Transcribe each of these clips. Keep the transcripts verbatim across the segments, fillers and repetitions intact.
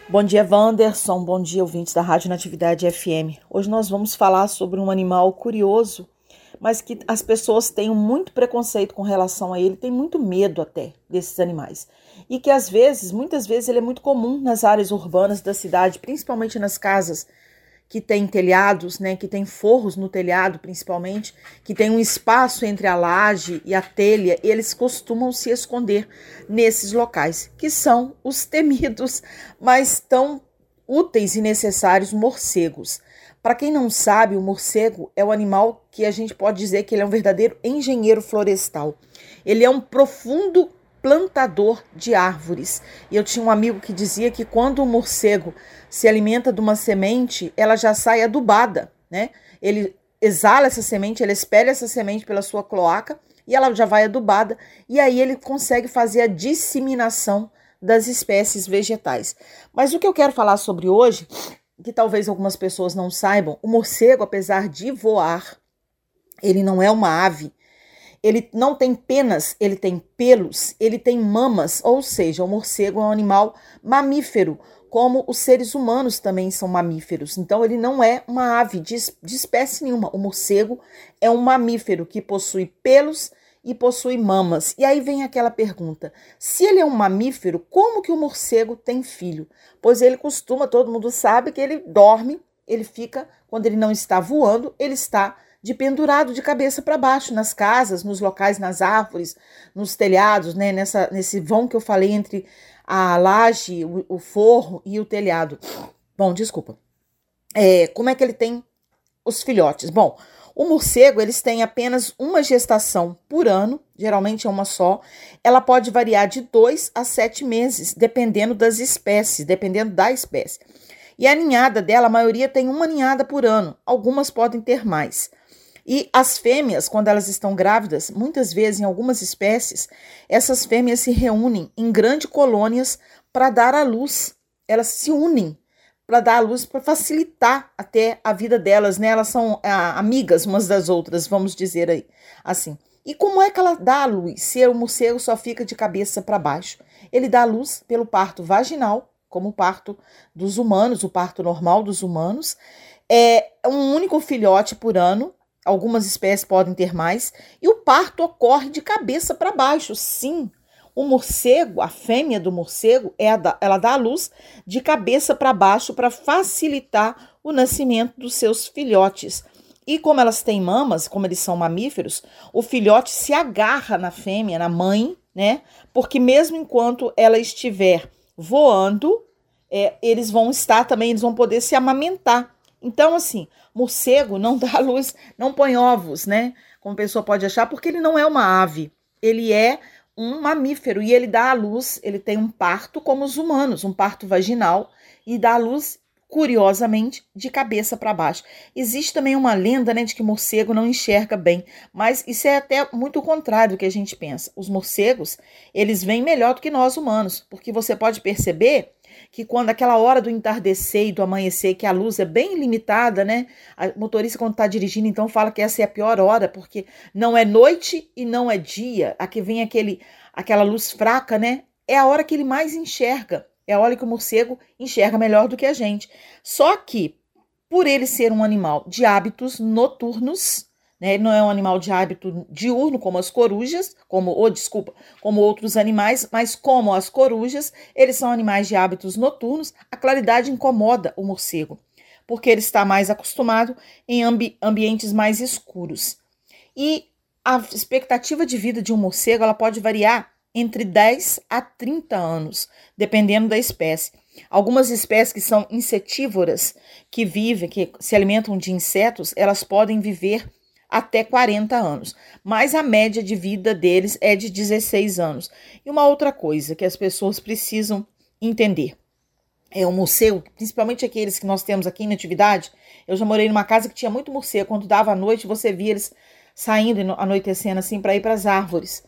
Bom dia, Wanderson. Bom dia, ouvintes da Rádio Natividade F M. Hoje nós vamos falar sobre um animal curioso, mas que as pessoas têm muito preconceito com relação a ele, têm muito medo até desses animais. E que às vezes, muitas vezes, ele é muito comum nas áreas urbanas da cidade, principalmente nas casas que tem telhados, né, que tem forros no telhado, principalmente, que tem um espaço entre a laje e a telha, eles costumam se esconder nesses locais, que são os temidos, mas tão úteis e necessários morcegos. Para quem não sabe, o morcego é o animal que a gente pode dizer que ele é um verdadeiro engenheiro florestal. Ele é um profundo plantador de árvores. E eu tinha um amigo que dizia que quando o morcego se alimenta de uma semente, ela já sai adubada, né? Ele exala essa semente, ele espelha essa semente pela sua cloaca e ela já vai adubada, e aí ele consegue fazer a disseminação das espécies vegetais. Mas o que eu quero falar sobre hoje, que talvez algumas pessoas não saibam, o morcego, apesar de voar, ele não é uma ave. Ele não tem penas, ele tem pelos, ele tem mamas, ou seja, o morcego é um animal mamífero, como os seres humanos também são mamíferos. Então, ele não é uma ave de, de espécie nenhuma. O morcego é um mamífero que possui pelos e possui mamas. E aí vem aquela pergunta: se ele é um mamífero, como que o morcego tem filho? Pois ele costuma, todo mundo sabe que ele dorme, ele fica, quando ele não está voando, ele está de pendurado de cabeça para baixo, nas casas, nos locais, nas árvores, nos telhados, né? Nessa, nesse vão que eu falei entre a laje, o, o forro e o telhado. Bom, desculpa. É, como é que ele tem os filhotes? Bom, o morcego, eles têm apenas uma gestação por ano, geralmente é uma só. Ela pode variar de dois a sete meses, dependendo das espécies, dependendo da espécie. E a ninhada dela, a maioria tem uma ninhada por ano, algumas podem ter mais. E as fêmeas, quando elas estão grávidas, muitas vezes em algumas espécies, essas fêmeas se reúnem em grandes colônias para dar à luz. Elas se unem para dar à luz, para facilitar até a vida delas, né? Elas são ah, amigas umas das outras, vamos dizer aí, assim. E como é que ela dá à luz se o morcego só fica de cabeça para baixo? Ele dá à luz pelo parto vaginal, como o parto dos humanos, o parto normal dos humanos. É um único filhote por ano. Algumas espécies podem ter mais, e o parto ocorre de cabeça para baixo. Sim, o morcego, a fêmea do morcego, é a, ela dá à luz de cabeça para baixo para facilitar o nascimento dos seus filhotes. E como elas têm mamas, como eles são mamíferos, o filhote se agarra na fêmea, na mãe, né? Porque mesmo enquanto ela estiver voando, é, eles vão estar também, eles vão poder se amamentar. Então, assim, morcego não dá luz, não põe ovos, né? Como a pessoa pode achar, porque ele não é uma ave. Ele é um mamífero e ele dá à luz, ele tem um parto como os humanos, um parto vaginal, e dá à luz, curiosamente, de cabeça para baixo. Existe também uma lenda, né, de que morcego não enxerga bem, mas isso é até muito o contrário do que a gente pensa. Os morcegos, eles veem melhor do que nós humanos, porque você pode perceber que quando aquela hora do entardecer e do amanhecer, que a luz é bem limitada, né? A motorista, quando está dirigindo, então fala que essa é a pior hora, porque não é noite e não é dia. Aqui vem aquele, aquela luz fraca, né? É a hora que ele mais enxerga. É a hora que o morcego enxerga melhor do que a gente. Só que, por ele ser um animal de hábitos noturnos, né? Ele não é um animal de hábito diurno, como as corujas, como, oh, desculpa, como outros animais, mas como as corujas, eles são animais de hábitos noturnos, a claridade incomoda o morcego, porque ele está mais acostumado em ambi- ambientes mais escuros. E a expectativa de vida de um morcego, ela pode variar entre dez a trinta anos, dependendo da espécie. Algumas espécies que são insetívoras, que vivem, que se alimentam de insetos, elas podem viver até quarenta anos, mas a média de vida deles é de dezesseis anos. E uma outra coisa que as pessoas precisam entender, é o morcego, principalmente aqueles que nós temos aqui em Natividade. Eu já morei numa casa que tinha muito morcego, quando dava a noite você via eles saindo, anoitecendo assim, para ir para as árvores.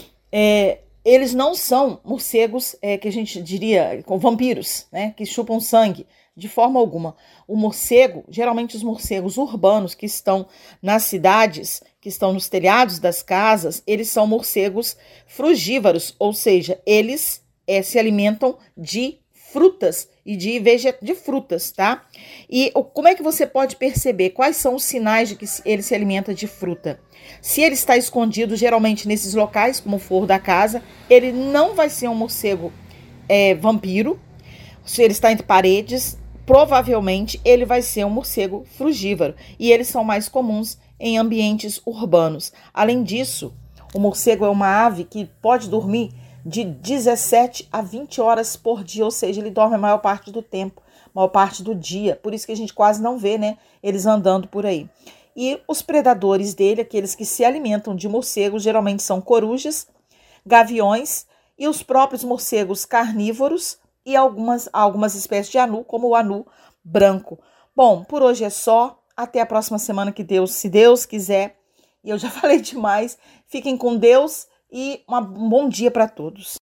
É, eles não são morcegos é, que a gente diria, com vampiros, né, que chupam sangue, de forma alguma. O morcego, geralmente os morcegos urbanos que estão nas cidades, que estão nos telhados das casas, eles são morcegos frugívoros, ou seja, eles é, se alimentam de frutas e de, vege... de frutas, tá? E como é que você pode perceber? Quais são os sinais de que ele se alimenta de fruta? Se ele está escondido, geralmente nesses locais, como o forro da casa, ele não vai ser um morcego é, vampiro. Se ele está entre paredes, provavelmente ele vai ser um morcego frugívoro. E eles são mais comuns em ambientes urbanos. Além disso, o morcego é uma ave que pode dormir de dezessete a vinte horas por dia, ou seja, ele dorme a maior parte do tempo, a maior parte do dia. Por isso que a gente quase não vê, né, eles andando por aí. E os predadores dele, aqueles que se alimentam de morcegos, geralmente são corujas, gaviões e os próprios morcegos carnívoros e algumas, algumas espécies de anu, como o anu branco. Bom, por hoje é só. Até a próxima semana, que Deus, se Deus quiser. E eu já falei demais. Fiquem com Deus e um bom dia para todos.